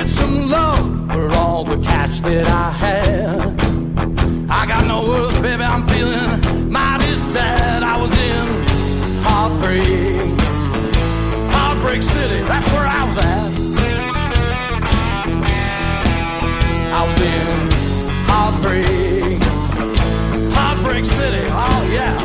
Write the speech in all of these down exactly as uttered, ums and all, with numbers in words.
needed some love for all the cash that I had. I got no worth, baby, I'm feeling mighty sad. I was in heartbreak, Heartbreak City, that's where I was at. I was in heartbreak, Heartbreak City, oh yeah.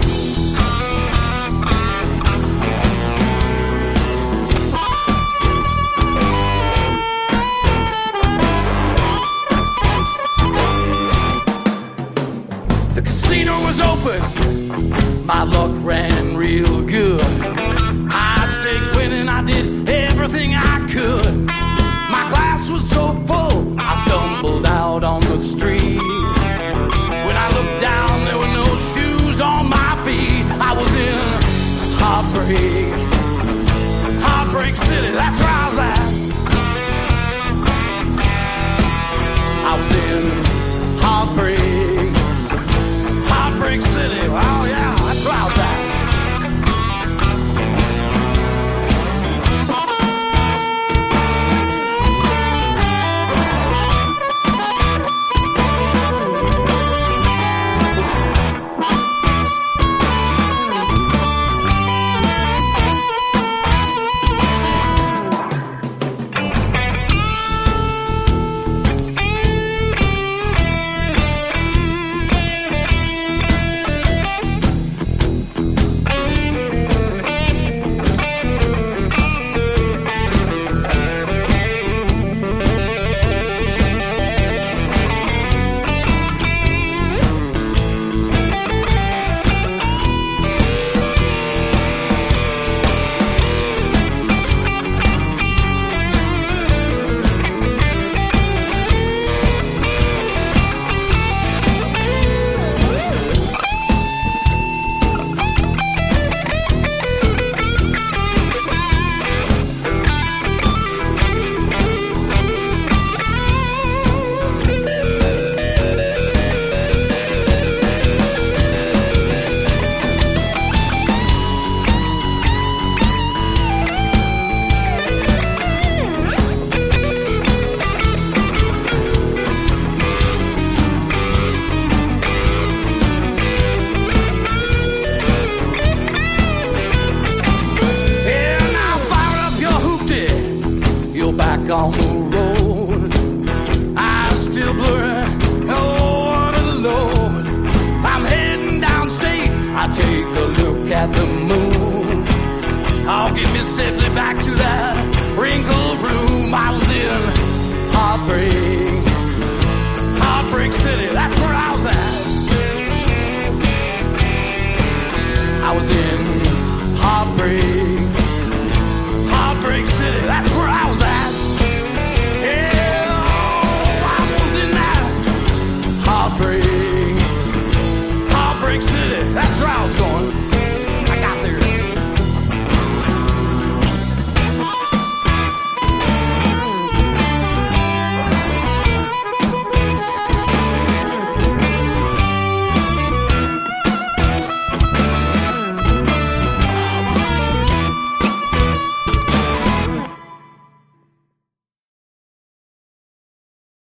The casino was open, my luck ran real good. High stakes winning, I did everything I could. My glass was so full, I stumbled out on the street. When I looked down, there were no shoes on my feet. I was in heartbreak, Heartbreak City, that's where I was at. I was in heartbreak, Heartbreak City, oh yeah, that's where I was at. On the road, eyes still blurry, oh what a load. I'm heading downstate, I take a look at the moon. I'll get me safely back to that